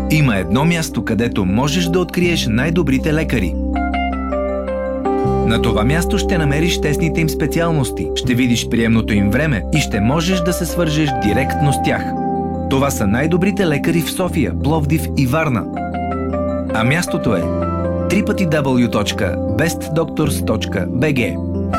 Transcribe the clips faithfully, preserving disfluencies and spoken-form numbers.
Има едно място, където можеш да откриеш най-добрите лекари. На това място ще намериш тесните им специалности, ще видиш приемното им време и ще можеш да се свържеш директно с тях. Това са най-добрите лекари в София, Пловдив и Варна. А мястото е дабъл ю дабъл ю дабъл ю точка бест докторс точка би джи.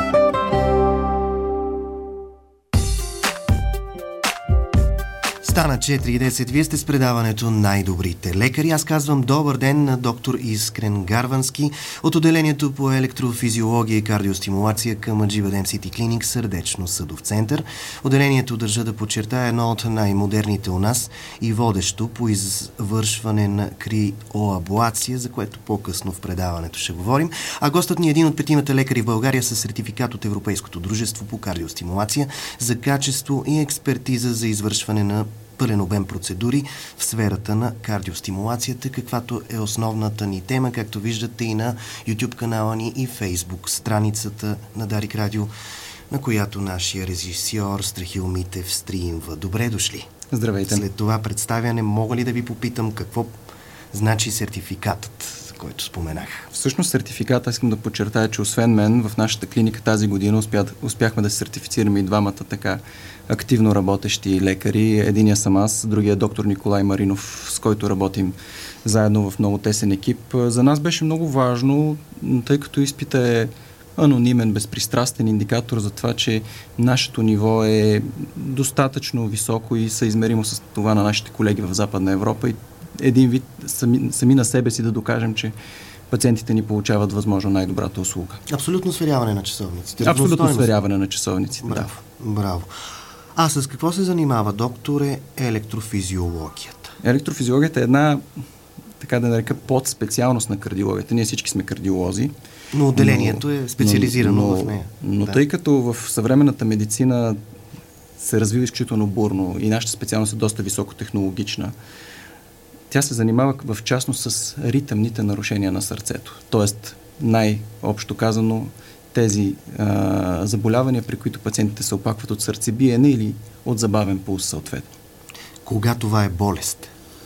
Стана четири и десет. Вие сте с предаването Най-добрите лекари. Аз казвам добър ден на доктор Искрен Гарвански от отделението по електрофизиология и кардиостимулация към Аджибад Ем Си Ти Клиник, Сърдечно-съдов център. Отделението, държа да подчертая, едно от най-модерните у нас и водещо по извършване на криоаблация, за което по-късно в предаването ще говорим. А гостът ни е един от петимата лекари в България със сертификат от Европейското дружество по кардиостимулация за качество и експертиза за извършване на пълен обем процедури в сферата на кардиостимулацията, каквато е основната ни тема, както виждате и на YouTube канала ни и Facebook страницата на Дарик Радио, на която нашия режисьор Страхил Митев стримва. Добре дошли! Здравейте! След това представяне мога ли да ви попитам какво значи сертификатът, за който споменах? Всъщност сертификата, искам да подчертая, че освен мен в нашата клиника тази година успя, успяхме да се сертифицираме и двамата така активно работещи лекари. Единия съм аз, другия е доктор Николай Маринов, с който работим заедно в много тесен екип. За нас беше много важно, тъй като изпита е анонимен, безпристрастен индикатор за това, че нашето ниво е достатъчно високо и съизмеримо с това на нашите колеги в Западна Европа и един вид сами, сами на себе си да докажем, че пациентите ни получават възможно най-добрата услуга. Абсолютно сверяване на часовниците. Абсолютно сверяване на часовниците, браво, да. Браво. А с какво се занимава, докторе, електрофизиологията? Електрофизиологията е една, така да нарека, подспециалност на кардиологията. Ние всички сме кардиолози. Но отделението но, е специализирано но, в нея. Но да. Тъй като в съвременната медицина се развива изключително бурно и нашата специалност е доста високотехнологична, тя се занимава в частност с ритъмните нарушения на сърцето. Тоест, най-общо казано, тези а, заболявания, при които пациентите се опакват от сърцебиене или от забавен пулс съответно. Кога това е болест?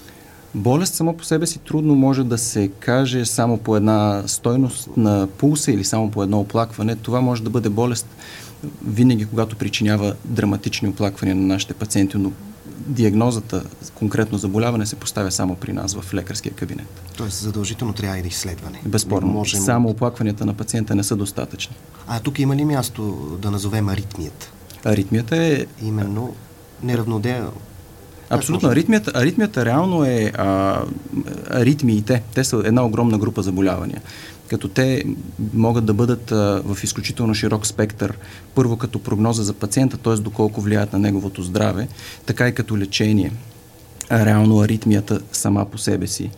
Болест само по себе си трудно може да се каже само по една стойност на пулса или само по едно оплакване. Това може да бъде болест винаги, когато причинява драматични оплаквания на нашите пациенти, но диагнозата, конкретно заболяване, се поставя само при нас в лекарския кабинет. Тоест задължително трябва и да изследване. Безспорно. Можем... Само оплакванията на пациента не са достатъчни. А тук има ли място да назовем аритмията? Аритмията е... Именно неравнодел... Абсолютно. Аритмията, аритмията реално е а, аритмиите. Те са една огромна група заболявания. Като те могат да бъдат а, в изключително широк спектър, първо като прогноза за пациента, т.е. доколко влияят на неговото здраве, така и като лечение. А, реално аритмията сама по себе си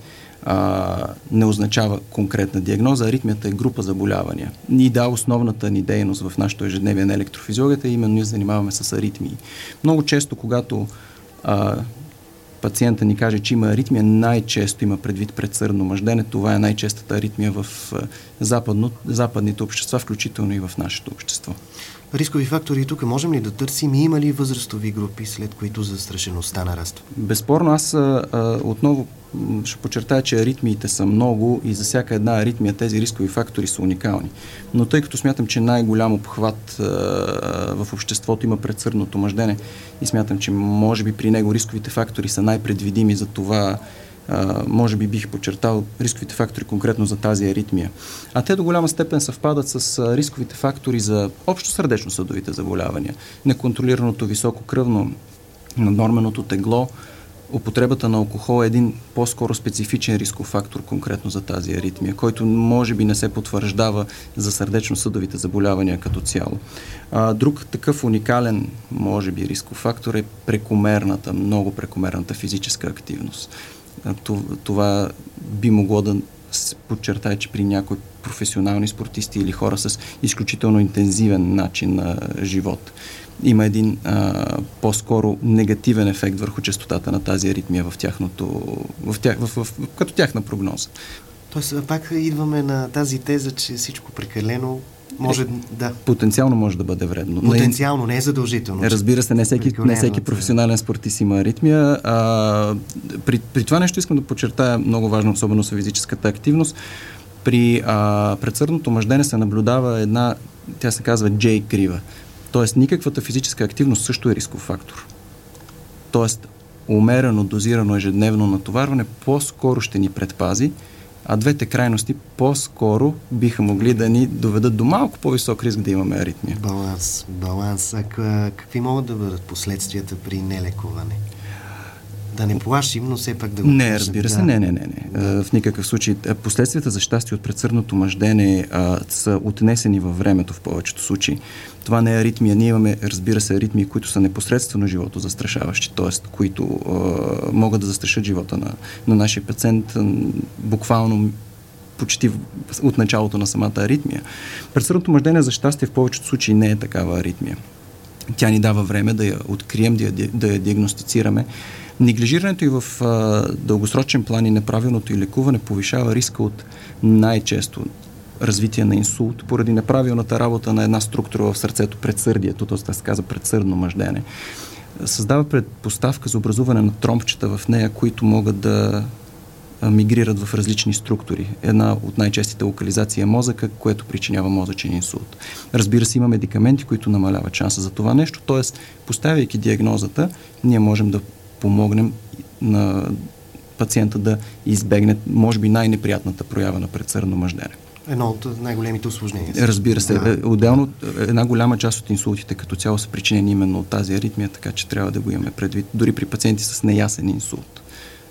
а, не означава конкретна диагноза. Аритмията е група заболявания. И да, основната ни дейност в нашото ежедневие на електрофизиологията е именно ние занимаваме с аритмии. Много често, когато а, пациента ни каже, че има аритмия, най-често има предвид предсърдно мъждене. Това е най-честата аритмия в западно, западните общества, включително и в нашето общество. Рискови фактори тук можем ли да търсим и има ли възрастови групи, след които застрашеността нараства? Безспорно, аз а, отново ще подчертая, че аритмиите са много и за всяка една аритмия тези рискови фактори са уникални. Но тъй като смятам, че най-голям обхват а, в обществото има предсърдното мъждене и смятам, че може би при него рисковите фактори са най-предвидими, за това Uh, може би бих подчертал рисковите фактори конкретно за тази аритмия. А те до голяма степен съвпадат с uh, рисковите фактори за общо сърдечно-съдовите заболявания. Неконтролираното високо кръвно, наднорменото тегло, употребата на алкохол е един по-скоро специфичен рисков фактор конкретно за тази аритмия, който може би не се потвърждава за сърдечно-съдовите заболявания като цяло. Uh, друг такъв уникален, може би, рисков фактор е прекомерната, много прекомерната физическа активност. Това би могло да се подчертае, че при някои професионални спортисти или хора с изключително интензивен начин на живот има един а, по-скоро негативен ефект върху честотата на тази аритмия в тяхното, в тях, в, в, в, като тяхна прогноза. Тоест, пак идваме на тази теза, че всичко прекалено може да... Потенциално може да бъде вредно. Потенциално, не е задължително. Разбира се, не всеки, не всеки професионален спортист има аритмия. А, при, при това нещо искам да подчертая много важно, особено с физическата активност. При а, предсърдното мъждене се наблюдава една, тя се казва J крива. Тоест, никаквата физическа активност също е рисков фактор. Тоест, умерено, дозирано ежедневно натоварване по-скоро ще ни предпази, а двете крайности по-скоро биха могли да ни доведат до малко по-висок риск да имаме аритмия. Баланс, баланс. А какви могат да бъдат последствията при нелекуване? Да не плашим, но все пак да го Не, разбира се, да. не, не, не. не. Да. В никакъв случай. Последствията за щастие от предсърдното мъждене а, са отнесени във времето в повечето случаи. Това не е аритмия. Ние имаме, разбира се, аритмии, които са непосредствено живото застрашаващи, т.е. които а, могат да застрашат живота на, на нашия пациент а, буквално почти от началото на самата аритмия. Предсърдното мъждене за щастие в повечето случаи не е такава аритмия. Тя ни дава време да я открием, да я, да я диагностицираме. Неглижирането и в а, дългосрочен план и неправилното и лекуване повишава риска от най-често развитие на инсулт поради неправилната работа на една структура в сърцето, предсърдието, т.е. се казва предсърдно мъждене. Създава предпоставка за образуване на тромбчета в нея, които могат да мигрират в различни структури. Една от най-честите локализации е мозъка, което причинява мозъчен инсулт. Разбира се, има медикаменти, които намаляват шанса за това нещо, т.е. поставяйки диагнозата, ние можем да помогнем на пациента да избегне, може би, най-неприятната проява на предсърдно мъждене. Едно от най-големите усложнения. Разбира се. Да. Отделно, една голяма част от инсултите като цяло са причинени именно от тази аритмия, така че трябва да го имаме предвид, дори при пациенти с неясен инсулт.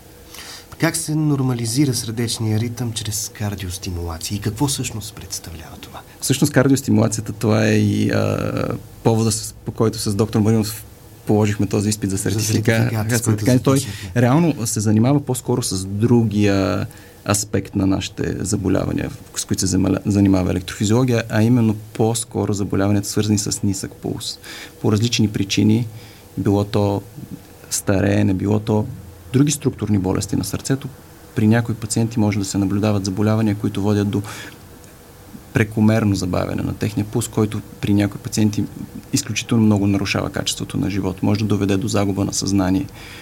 Как се нормализира сърдечния ритъм чрез кардиостимулация и какво всъщност представлява това? Всъщност кардиостимулацията, това е и а, повода, по който с доктор Маринов положихме този изпит за сертификат. Той реално се занимава по-скоро с другия аспект на нашите заболявания, с които се занимава електрофизиология, а именно по-скоро заболяванията, свързани с нисък пулс. По различни причини, било то стареене, било то други структурни болести на сърцето, при някои пациенти може да се наблюдават заболявания, които водят до прекомерно забавяне на техния пулс, който при някои пациенти изключително много нарушава качеството на живот. Може да доведе до загуба на съзнание.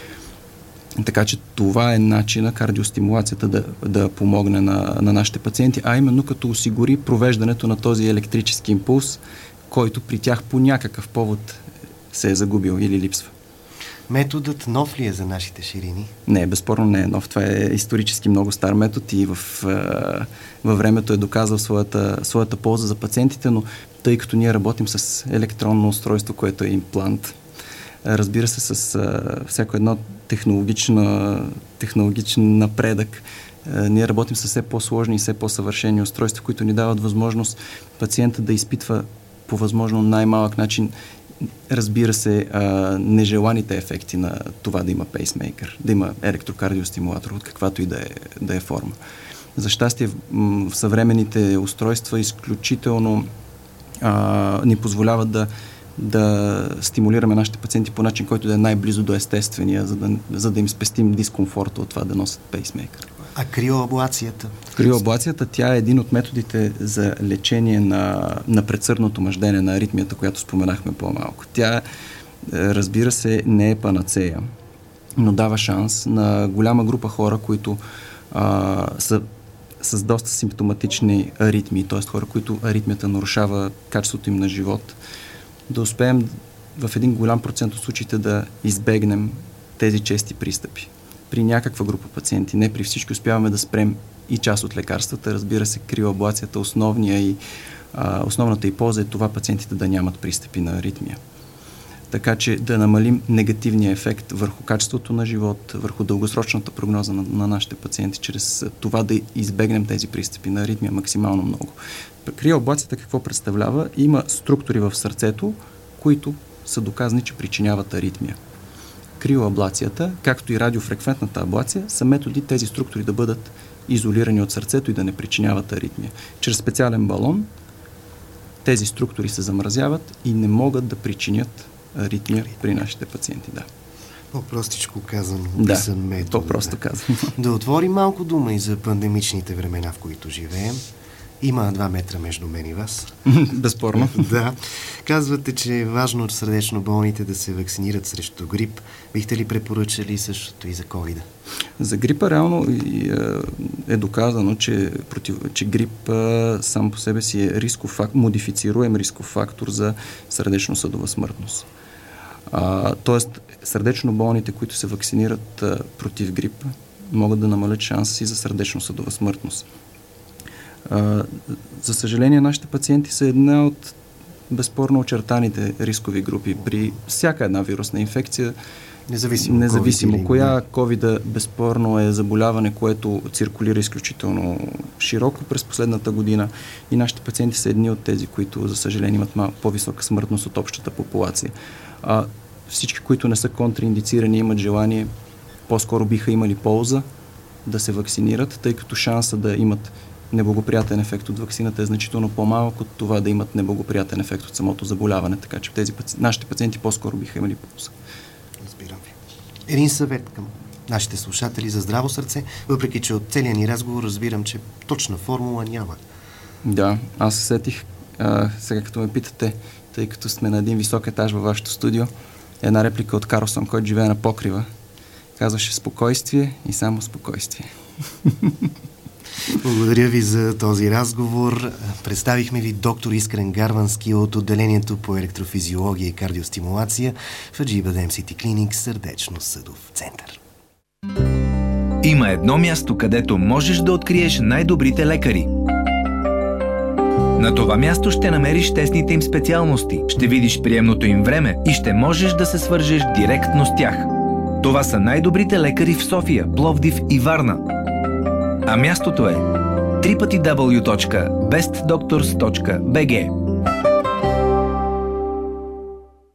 Така че това е начина кардиостимулацията да, да помогне на, на нашите пациенти, а именно като осигури провеждането на този електрически импулс, който при тях по някакъв повод се е загубил или липсва. Методът нов ли е за нашите ширини? Не, безспорно не е нов. Това е исторически много стар метод и в, във времето е доказал своята, своята полза за пациентите, но тъй като ние работим с електронно устройство, което е имплант, разбира се, с а, всяко едно технологично, технологичен напредък, а, ние работим с все по-сложни и все по-съвършени устройства, които ни дават възможност пациента да изпитва по възможно най-малък начин, разбира се, а, нежеланите ефекти на това да има пейсмейкър, да има електрокардиостимулатор, от каквато и да е, да е форма. За щастие, в, в съвременните устройства изключително а, ни позволяват да да стимулираме нашите пациенти по начин, който да е най-близо до естествения, за да, за да им спестим дискомфорта от това да носят пейсмейкър. А криоаблацията? Криоаблацията, тя е един от методите за лечение на, на предсърдното мъждене, на аритмията, която споменахме по-малко. Тя, разбира се, не е панацея, но дава шанс на голяма група хора, които а, са с доста симптоматични аритмии, т.е. хора, които аритмията нарушава качеството им на живот, да успеем в един голям процент от случаите да избегнем тези чести пристъпи. При някаква група пациенти, не при всички, успяваме да спрем и част от лекарствата. Разбира се, криоаблацията, основния и, а, основната и полза е това пациентите да нямат пристъпи на аритмия. Така че да намалим негативния ефект върху качеството на живот, върху дългосрочната прогноза на, на нашите пациенти, чрез това да избегнем тези пристъпи на аритмия максимално много. Криоаблацията какво представлява? Има структури в сърцето, които са доказани, че причиняват аритмия. Криоаблацията, както и радиофреквентната аблация, са методи тези структури да бъдат изолирани от сърцето и да не причиняват аритмия. Чрез специален балон тези структури се замразяват и не могат да причинят аритмия при нашите пациенти. Да. По-простичко казано, Да, описан метод. по-просто казано. Да отворим малко дума и за пандемичните времена, в които живеем. Има два метра между мен и вас. Безспорно. Да. Казвате, че е важно сърдечно болните да се вакцинират срещу грип. Бихте ли препоръчали същото и за ковида? За грипа реално е доказано, че, против, че грип сам по себе си е рисков фактор, модифицируем рисков фактор за сърдечно-съдова смъртност. А, тоест, сърдечно болните, които се вакцинират а, против грип, могат да намалят шанса си за сърдечно-съдова смъртност. А, за съжаление, нашите пациенти са една от безспорно очертаните рискови групи при всяка една вирусна инфекция. Независимо, Независимо COVID коя, ковида безспорно е заболяване, което циркулира изключително широко през последната година и нашите пациенти са едни от тези, които, за съжаление, имат малко по-висока смъртност от общата популация. А, всички, които не са контраиндицирани, имат желание, по-скоро биха имали полза да се вакцинират, тъй като шанса да имат неблагоприятен ефект от ваксината е значително по-малък от това да имат неблагоприятен ефект от самото заболяване, така че тези паци... нашите пациенти по-скоро биха имали полза. Разбирам ви. Един съвет към нашите слушатели за здраво сърце, въпреки че от целия ни разговор разбирам, че точна формула няма. Да, аз се сетих, а, сега като ме питате, тъй като сме на един висок етаж във вашето студио, една реплика от Карлсон, който живее на покрива, казваше спокойствие и само спокойствие. Благодаря ви за този разговор. Представихме ви доктор Искрен Гарвански от отделението по електрофизиология и кардиостимулация в Аджиба Ем Си Ти Clinic, сърдечно-съдов център. Има едно място, където можеш да откриеш най-добрите лекари. На това място ще намериш тесните им специалности, ще видиш приемното им време и ще можеш да се свържеш директно с тях. Това са най-добрите лекари в София, Пловдив и Варна. А мястото е дабъл ю дабъл ю дабъл ю точка бест докторс точка би джи.